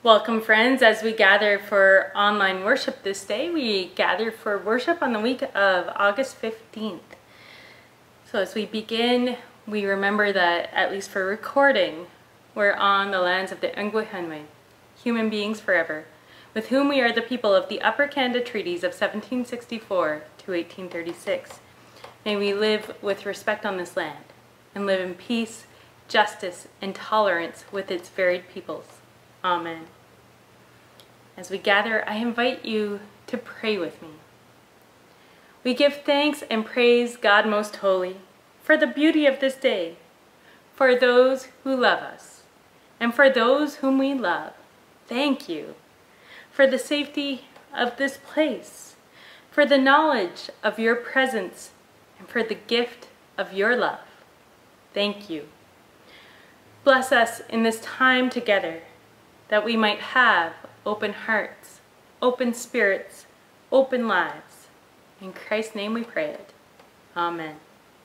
Welcome, friends. As we gather for online worship this day, we gather for worship on the week of August 15th. So as we begin, we remember that, at least for recording, we're on the lands of the Ungwihunwe, human beings forever, with whom we are the people of the Upper Canada Treaties of 1764 to 1836. May we live with respect on this land, and live in peace, justice, and tolerance with its varied peoples. Amen. As we gather, I invite you to pray with me. We give thanks and praise God Most Holy for the beauty of this day, for those who love us, and for those whom we love. Thank you for the safety of this place, for the knowledge of your presence, and for the gift of your love. Thank you. Bless us in this time together, that we might have open hearts, open spirits, open lives. In Christ's name we pray it. Amen.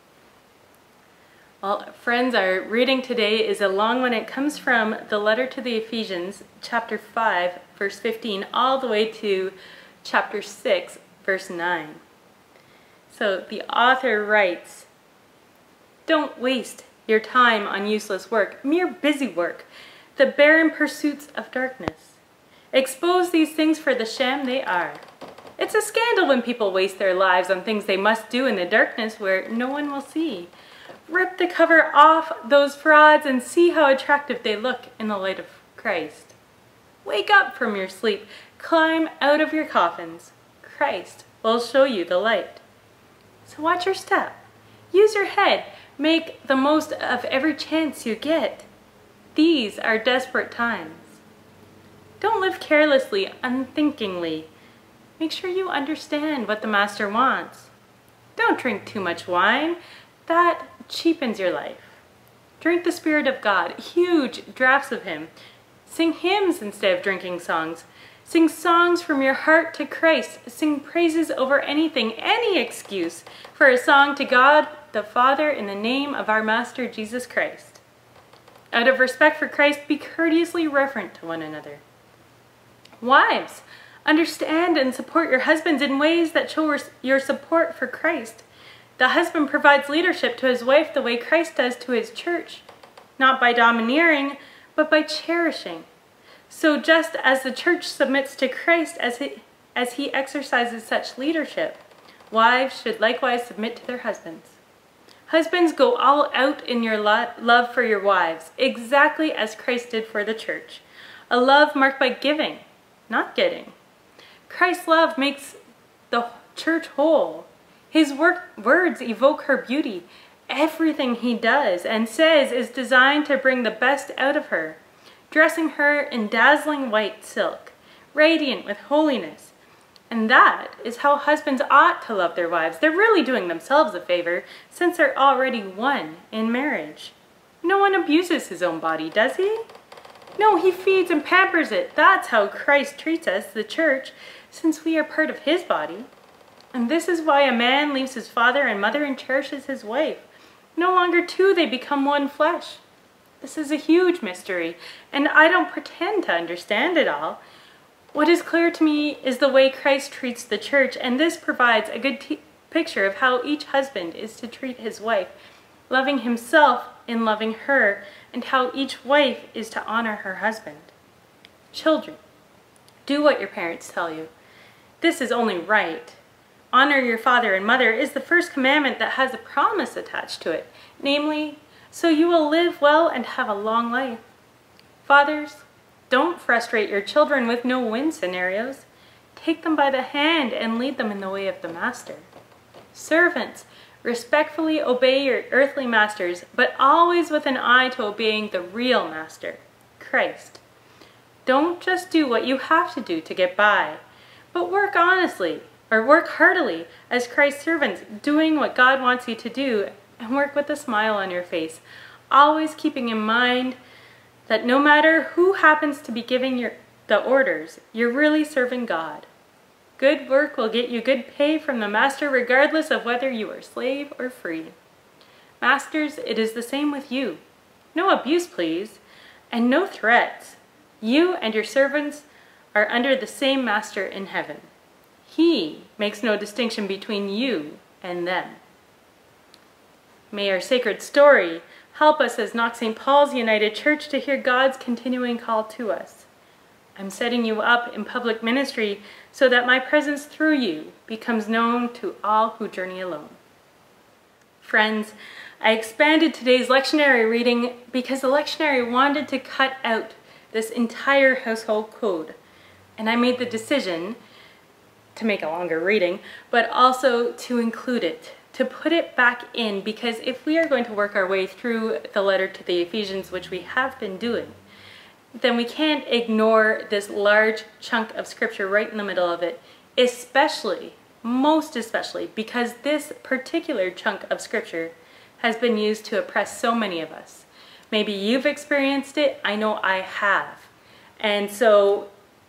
Well, friends, our reading today is a long one. It comes from the letter to the Ephesians, chapter 5, verse 15, all the way to chapter 6, verse 9. So the author writes, "Don't waste your time on useless work, mere busy work, the barren pursuits of darkness. Expose these things for the sham they are. It's a scandal when people waste their lives on things they must do in the darkness where no one will see. Rip the cover off those frauds and see how attractive they look in the light of Christ. Wake up from your sleep. Climb out of your coffins. Christ will show you the light. So watch your step. Use your head. Make the most of every chance you get. These are desperate times. Don't live carelessly, unthinkingly. Make sure you understand what the Master wants. Don't drink too much wine. That cheapens your life. Drink the Spirit of God, huge draughts of Him. Sing hymns instead of drinking songs. Sing songs from your heart to Christ. Sing praises over anything, any excuse for a song to God the Father in the name of our Master Jesus Christ. Out of respect for Christ, be courteously reverent to one another. Wives, understand and support your husbands in ways that show your support for Christ. The husband provides leadership to his wife the way Christ does to his church, not by domineering, but by cherishing. So just as the church submits to Christ as he exercises such leadership, wives should likewise submit to their husbands. Husbands, go all out in your love for your wives, exactly as Christ did for the church. A love marked by giving, not getting. Christ's love makes the church whole. His words evoke her beauty. Everything he does and says is designed to bring the best out of her, dressing her in dazzling white silk, radiant with holiness. And that is how husbands ought to love their wives. They're really doing themselves a favor, since they're already one in marriage. No one abuses his own body, does he? No, he feeds and pampers it. That's how Christ treats us, the church, since we are part of his body. And this is why a man leaves his father and mother and cherishes his wife. No longer two, they become one flesh. This is a huge mystery, and I don't pretend to understand it all. What is clear to me is the way Christ treats the church, and this provides a good picture of how each husband is to treat his wife, loving himself in loving her, and how each wife is to honor her husband. Children, do what your parents tell you. This is only right. Honor your father and mother is the first commandment that has a promise attached to it, namely, so you will live well and have a long life. Fathers, don't frustrate your children with no-win scenarios. Take them by the hand and lead them in the way of the Master. Servants, respectfully obey your earthly masters, but always with an eye to obeying the real Master, Christ. Don't just do what you have to do to get by, but work honestly, or work heartily as Christ's servants, doing what God wants you to do, and work with a smile on your face, always keeping in mind that no matter who happens to be giving the orders, you're really serving God. Good work will get you good pay from the Master regardless of whether you are slave or free. Masters, it is the same with you. No abuse, please, and no threats. You and your servants are under the same master in heaven. He makes no distinction between you and them. May our sacred story help us as Knox St. Paul's United Church to hear God's continuing call to us. I'm setting you up in public ministry so that my presence through you becomes known to all who journey alone. Friends, I expanded today's lectionary reading because the lectionary wanted to cut out this entire household code. And I made the decision to make a longer reading, but also to include it, to put it back in, because if we are going to work our way through the letter to the Ephesians, which we have been doing, then we can't ignore this large chunk of scripture right in the middle of it, especially, most especially, because this particular chunk of scripture has been used to oppress so many of us. Maybe you've experienced it, I know I have. And so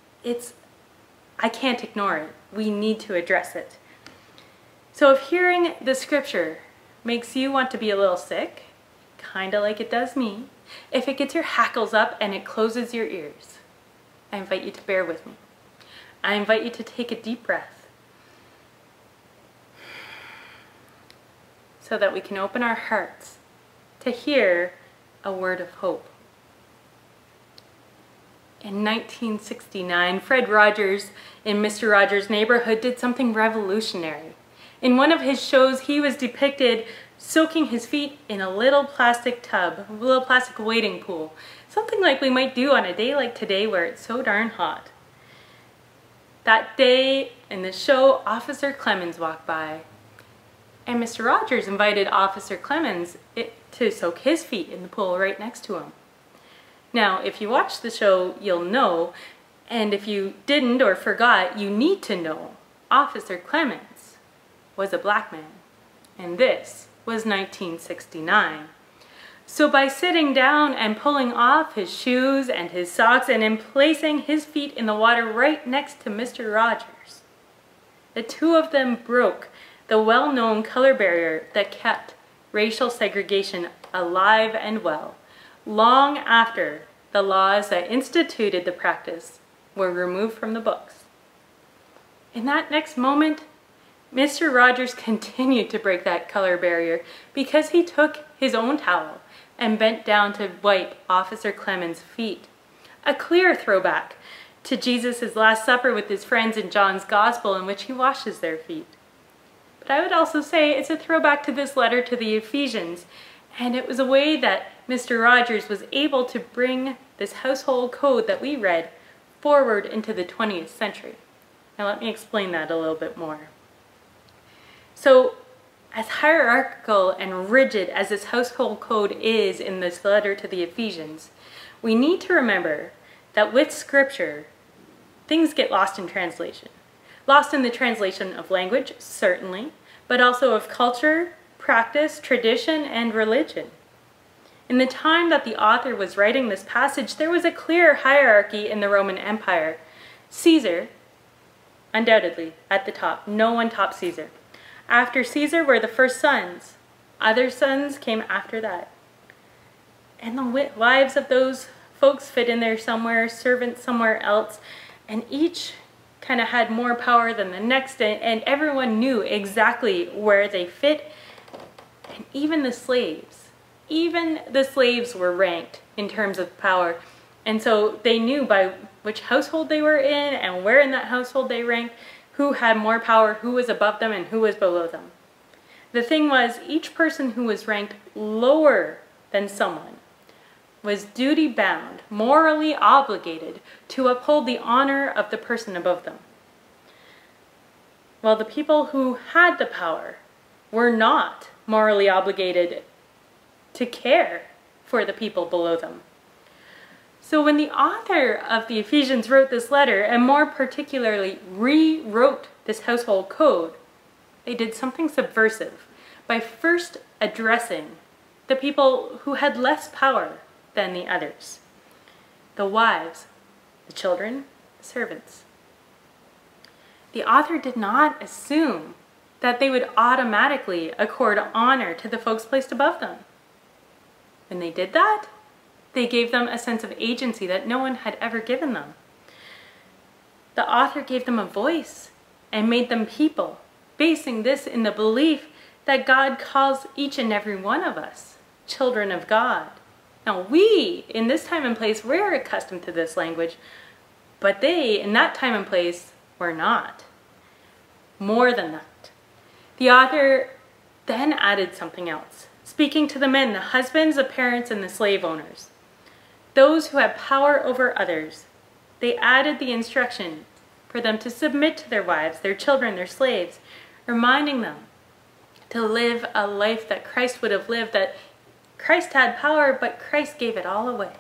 I can't ignore it. We need to address it. So if hearing the scripture makes you want to be a little sick, kind of like it does me, if it gets your hackles up and it closes your ears, I invite you to bear with me. I invite you to take a deep breath so that we can open our hearts to hear a word of hope. In 1969, Fred Rogers in Mr. Rogers' Neighborhood did something revolutionary. In one of his shows, he was depicted soaking his feet in a little plastic tub, a little plastic wading pool, something like we might do on a day like today where it's so darn hot. That day in the show, Officer Clemens walked by, and Mr. Rogers invited Officer Clemens to soak his feet in the pool right next to him. Now, if you watch the show, you'll know, and if you didn't or forgot, you need to know, Officer Clemens was a black man, and this was 1969. So by sitting down and pulling off his shoes and his socks and in placing his feet in the water right next to Mr. Rogers, the two of them broke the well-known color barrier that kept racial segregation alive and well, long after the laws that instituted the practice were removed from the books. In that next moment, Mr. Rogers continued to break that color barrier because he took his own towel and bent down to wipe Officer Clemens' feet. A clear throwback to Jesus' Last Supper with his friends in John's Gospel, in which he washes their feet. But I would also say it's a throwback to this letter to the Ephesians, and it was a way that Mr. Rogers was able to bring this household code that we read forward into the 20th century. Now let me explain that a little bit more. So, as hierarchical and rigid as this household code is in this letter to the Ephesians, we need to remember that with Scripture, things get lost in translation. Lost in the translation of language, certainly, but also of culture, practice, tradition, and religion. In the time that the author was writing this passage, there was a clear hierarchy in the Roman Empire. Caesar, undoubtedly, at the top. No one topped Caesar. After Caesar were the first sons. Other sons came after that. And the wives of those folks fit in there somewhere, servants somewhere else, and each kind of had more power than the next, and everyone knew exactly where they fit. And even the slaves were ranked in terms of power. And so they knew by which household they were in and where in that household they ranked, who had more power, who was above them, and who was below them. The thing was, each person who was ranked lower than someone was duty-bound, morally obligated to uphold the honor of the person above them. While the people who had the power were not morally obligated to care for the people below them. So when the author of the Ephesians wrote this letter, and more particularly rewrote this household code, they did something subversive by first addressing the people who had less power than the others. The wives, the children, the servants. The author did not assume that they would automatically accord honor to the folks placed above them. When they did that, They gave them a sense of agency that no one had ever given them. The author gave them a voice and made them people, basing this in the belief that God calls each and every one of us children of God. Now we, in this time and place, we're accustomed to this language, but they, in that time and place, were not. More than that. The author then added something else, speaking to the men, the husbands, the parents, and the slave owners, those who have power over others. They added the instruction for them to submit to their wives, their children, their slaves, reminding them to live a life that Christ would have lived, that Christ had power, but Christ gave it all away.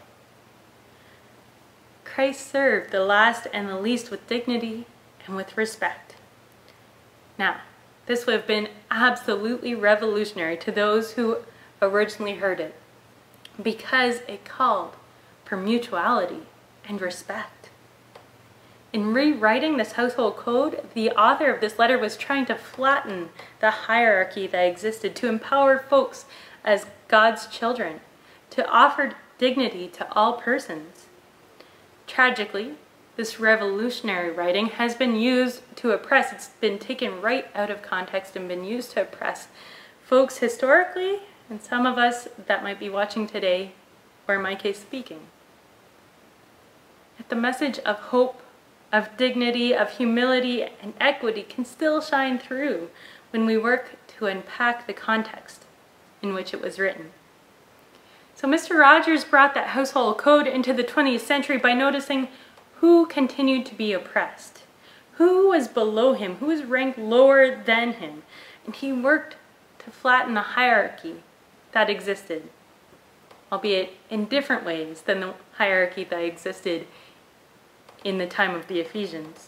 Christ served the last and the least with dignity and with respect. Now, this would have been absolutely revolutionary to those who originally heard it, because it called for mutuality and respect. In rewriting this household code, the author of this letter was trying to flatten the hierarchy that existed, to empower folks as God's children, to offer dignity to all persons. Tragically, this revolutionary writing has been used to oppress. It's been taken right out of context and been used to oppress folks historically, and some of us that might be watching today, or in my case, speaking. Yet the message of hope, of dignity, of humility, and equity can still shine through when we work to unpack the context in which it was written. So Mr. Rogers brought that household code into the 20th century by noticing who continued to be oppressed, who was below him, who was ranked lower than him, and he worked to flatten the hierarchy that existed, albeit in different ways than the hierarchy that existed in the time of the Ephesians.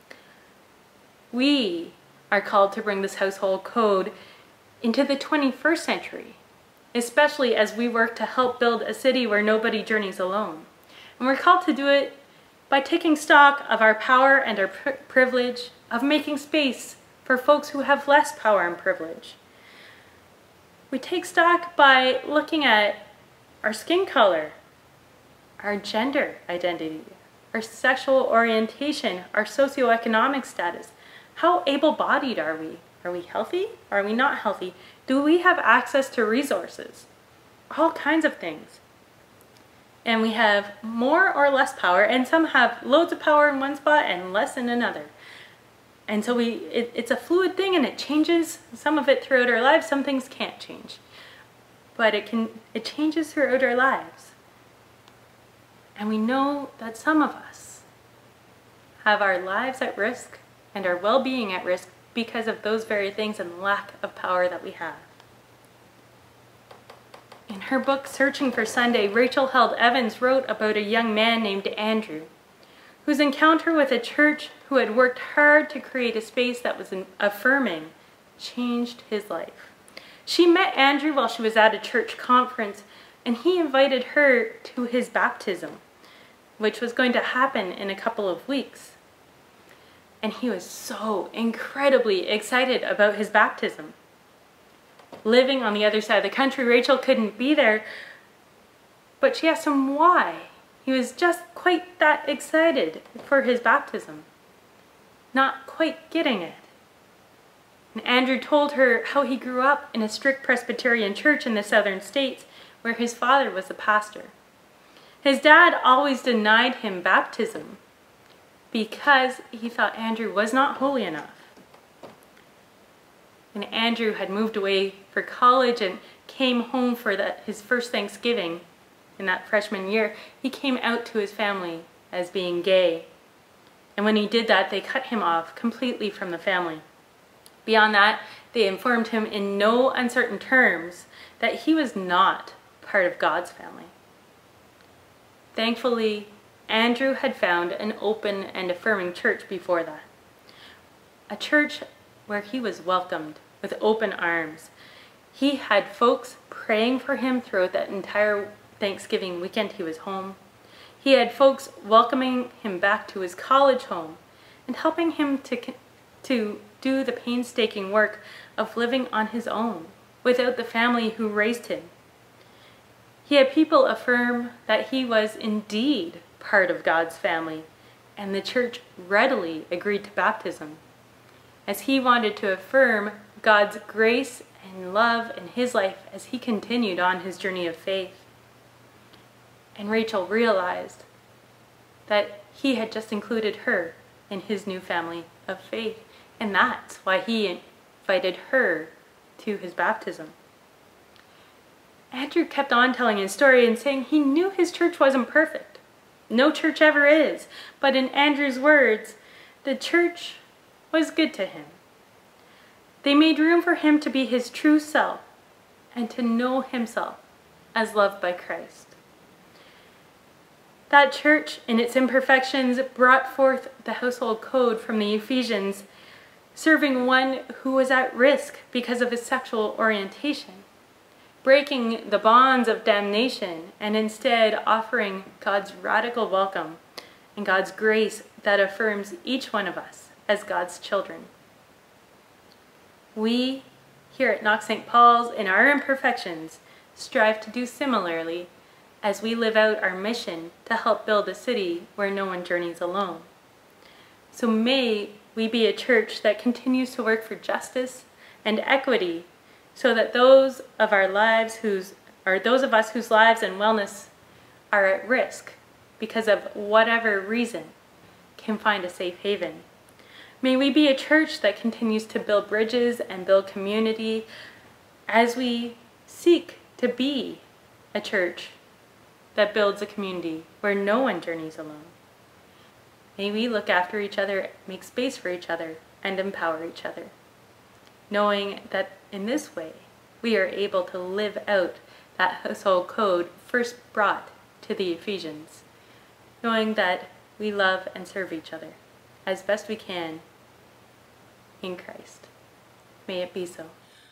We are called to bring this household code into the 21st century, especially as we work to help build a city where nobody journeys alone. And we're called to do it by taking stock of our power and our privilege, of making space for folks who have less power and privilege. We take stock by looking at our skin color, our gender identity, our sexual orientation, our socioeconomic status. How able-bodied are we? Are we healthy? Are we not healthy? Do we have access to resources? All kinds of things. And we have more or less power, and some have loads of power in one spot and less in another. And so it's a fluid thing, and it changes, some of it throughout our lives. Some things can't change, but it changes throughout our lives. And we know that some of us have our lives at risk and our well-being at risk because of those very things and lack of power that we have. In her book, Searching for Sunday, Rachel Held Evans wrote about a young man named Andrew, whose encounter with a church who had worked hard to create a space that was affirming changed his life. She met Andrew while she was at a church conference, and he invited her to his baptism, which was going to happen in a couple of weeks. And he was so incredibly excited about his baptism. Living on the other side of the country, Rachel couldn't be there, but she asked him why. He was just quite that excited for his baptism, not quite getting it. And Andrew told her how he grew up in a strict Presbyterian church in the southern states where his father was the pastor. His dad always denied him baptism because he thought Andrew was not holy enough. When Andrew had moved away for college and came home for his first Thanksgiving in that freshman year, he came out to his family as being gay. And when he did that, they cut him off completely from the family. Beyond that, they informed him in no uncertain terms that he was not part of God's family. Thankfully, Andrew had found an open and affirming church before that. A church where he was welcomed with open arms. He had folks praying for him throughout that entire Thanksgiving weekend he was home. He had folks welcoming him back to his college home and helping him to do the painstaking work of living on his own without the family who raised him. He had people affirm that he was indeed part of God's family, and the church readily agreed to baptism, as he wanted to affirm God's grace and love in his life as he continued on his journey of faith. And Rachel realized that he had just included her in his new family of faith, and that's why he invited her to his baptism. Andrew kept on telling his story and saying he knew his church wasn't perfect. No church ever is, but in Andrew's words, the church was good to him. They made room for him to be his true self and to know himself as loved by Christ. That church, in its imperfections, brought forth the household code from the Ephesians, serving one who was at risk because of his sexual orientation, breaking the bonds of damnation and instead offering God's radical welcome and God's grace that affirms each one of us as God's children. We, here at Knox St. Paul's, in our imperfections, strive to do similarly as we live out our mission to help build a city where no one journeys alone. So may we be a church that continues to work for justice and equity, so that those of us whose lives and wellness are at risk because of whatever reason can find a safe haven. May we be a church that continues to build bridges and build community as we seek to be a church that builds a community where no one journeys alone. May we look after each other, make space for each other, and empower each other, knowing that in this way we are able to live out that household code first brought to the Ephesians, knowing that we love and serve each other as best we can in Christ. May it be so.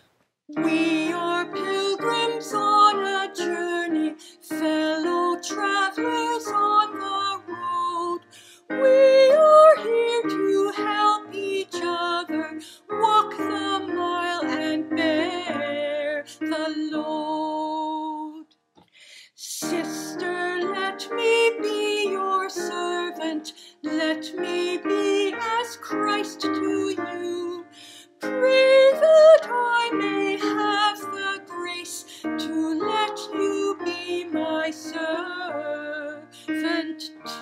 We are pilgrims on a journey, fellow travelers on the road. We are here to help each other walk the mile and bear the load. Sister, let me be your servant. Let me be as Christ to you. Pray that I may have the grace to let you be my servant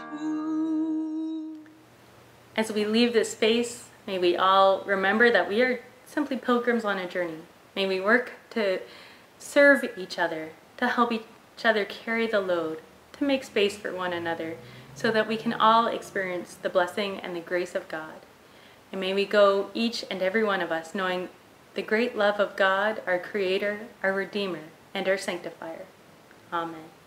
too. As we leave this space, may we all remember that we are simply pilgrims on a journey. May we work to serve each other, to help each other carry the load, to make space for one another, so that we can all experience the blessing and the grace of God. And may we go, each and every one of us, knowing the great love of God, our Creator, our Redeemer, and our Sanctifier. Amen.